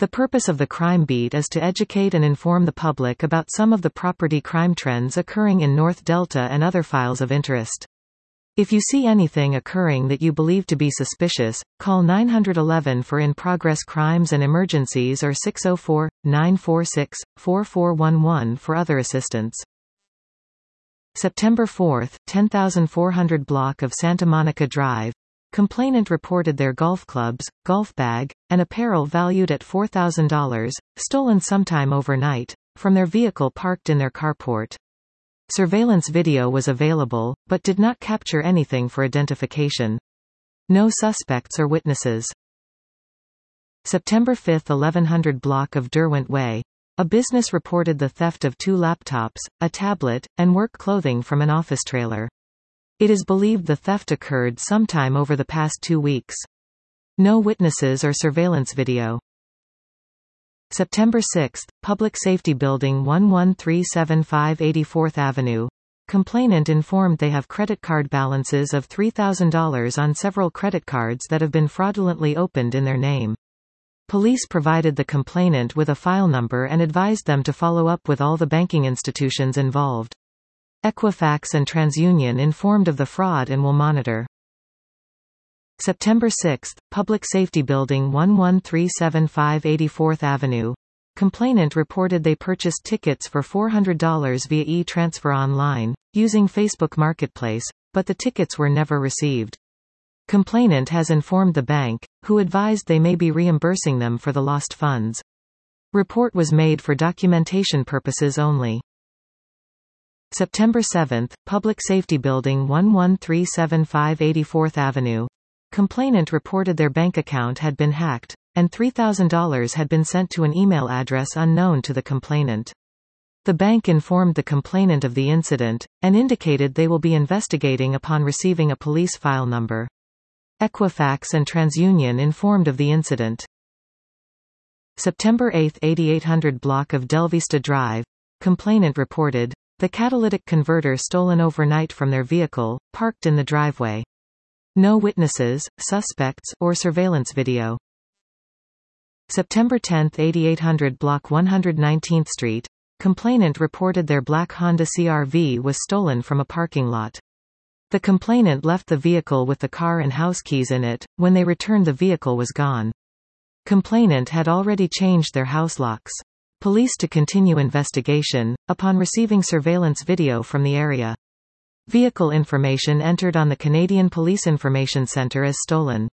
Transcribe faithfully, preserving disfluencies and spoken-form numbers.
The purpose of the Crime Beat is to educate and inform the public about some of the property crime trends occurring in North Delta and other files of interest. If you see anything occurring that you believe to be suspicious, call nine one one for in-progress crimes and emergencies or six oh four, nine four six, four four one one for other assistance. September fourth, ten thousand four hundred block of Santa Monica Drive. Complainant reported their golf clubs, golf bag, and apparel valued at four thousand dollars, stolen sometime overnight, from their vehicle parked in their carport. Surveillance video was available, but did not capture anything for identification. No suspects or witnesses. September fifth, eleven hundred block of Derwent Way. A business reported the theft of two laptops, a tablet, and work clothing from an office trailer. It is believed the theft occurred sometime over the past two weeks. No witnesses or surveillance video. September sixth, Public Safety Building one one three seven five eighty-fourth Avenue. Complainant informed they have credit card balances of three thousand dollars on several credit cards that have been fraudulently opened in their name. Police provided the complainant with a file number and advised them to follow up with all the banking institutions involved. Equifax and TransUnion informed of the fraud and will monitor. September sixth, Public Safety Building one one three seven five eighty-fourth Avenue. Complainant reported they purchased tickets for four hundred dollars via e-transfer online, using Facebook Marketplace, but the tickets were never received. Complainant has informed the bank, who advised they may be reimbursing them for the lost funds. Report was made for documentation purposes only. September seventh, Public Safety Building one one three seven five eighty-fourth Avenue. Complainant reported their bank account had been hacked, and three thousand dollars had been sent to an email address unknown to the complainant. The bank informed the complainant of the incident, and indicated they will be investigating upon receiving a police file number. Equifax and TransUnion informed of the incident. September eighth, eighty-eight hundred block of Delvista Drive. Complainant reported the catalytic converter stolen overnight from their vehicle, parked in the driveway. No witnesses, suspects, or surveillance video. September tenth, eighty-eight hundred block one hundred nineteenth Street. Complainant reported their black Honda C R V was stolen from a parking lot. The complainant left the vehicle with the car and house keys in it. When they returned, the vehicle was gone. Complainant had already changed their house locks. Police to continue investigation, upon receiving surveillance video from the area. Vehicle information entered on the Canadian Police Information Centre as stolen.